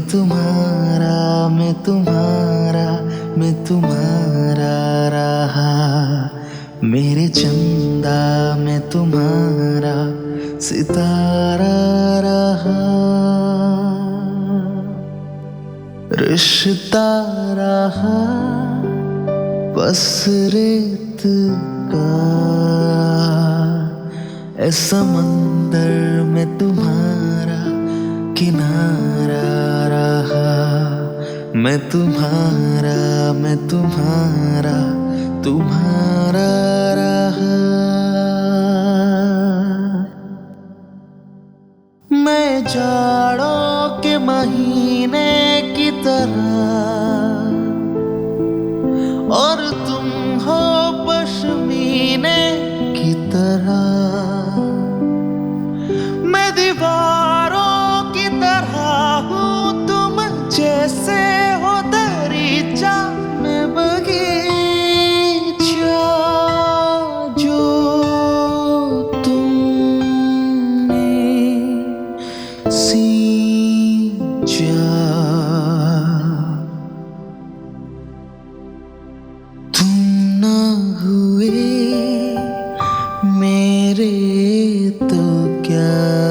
मैं तुम्हारा, मैं तुम्हारा रहा। मेरे चंदा मैं तुम्हारा सितारा रहा। रिश्ता रहा बस रेत का, ऐ समंदर में तुम्हारा किनारा रहा। मैं तुम्हारा, मैं तुम्हारा, तुम्हारा रहा। मैं जाड़ों के महीने की तरह और तुम हो पश्मीने की तरह। मैं दीवारों की तरह हूँ, तुम जैसे हो दरीचा में बगीचा। जो तुमने सींचा, तुम न हुए मेरे तो क्या।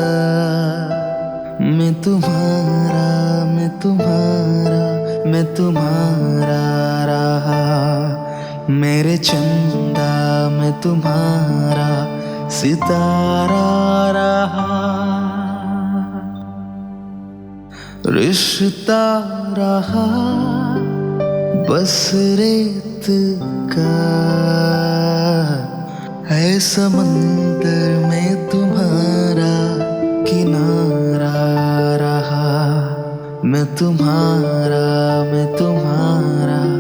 मैं तुम्हारा, मैं तुम्हारा, मैं तुम्हारा रहा। मेरे चंदा मैं तुम्हारा सितारा रहा। रिश्ता रहा बस रेत का, है समंदर में तुम्हारा किनारा रहा। मैं तुम्हारा, मैं तुम्हारा,